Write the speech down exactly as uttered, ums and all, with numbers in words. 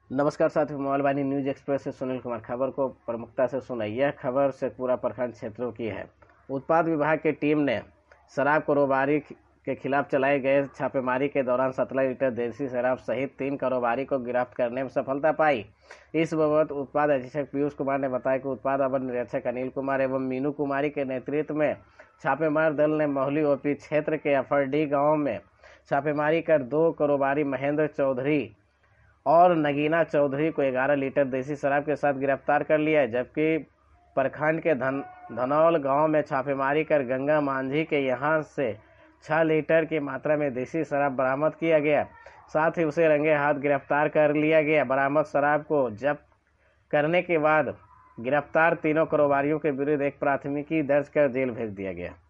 नमस्कार साथियों, मोबाइल वाणी news express से सुनील कुमार। खबर को प्रमुखता से सुना। यह खबर शेखपुरा प्रखंड क्षेत्रों की है। उत्पाद विभाग की टीम ने शराब कारोबारी के खिलाफ चलाए गए छापेमारी के दौरान सत्रह लीटर देसी शराब सहित तीन कारोबारी को गिरफ्तार करने में सफलता पाई। इस बाबत उत्पाद अधीक्षक पीयूष कुमार ने बताया कि उत्पाद अवर निरीक्षक अनिल कुमार एवं मीनू कुमारी के नेतृत्व में छापेमार दल ने मोहली ओपी क्षेत्र के अफरडी गाँव में छापेमारी कर दो कारोबारी महेंद्र चौधरी और नगीना चौधरी को ग्यारह लीटर देसी शराब के साथ गिरफ्तार कर लिया है। जबकि प्रखंड के धन धनौल गांव में छापेमारी कर गंगा मांझी के यहां से छह लीटर की मात्रा में देसी शराब बरामद किया गया। साथ ही उसे रंगे हाथ गिरफ्तार कर लिया गया। बरामद शराब को जब्त करने के बाद गिरफ्तार तीनों कारोबारियों के विरुद्ध एक प्राथमिकी दर्ज कर जेल भेज दिया गया।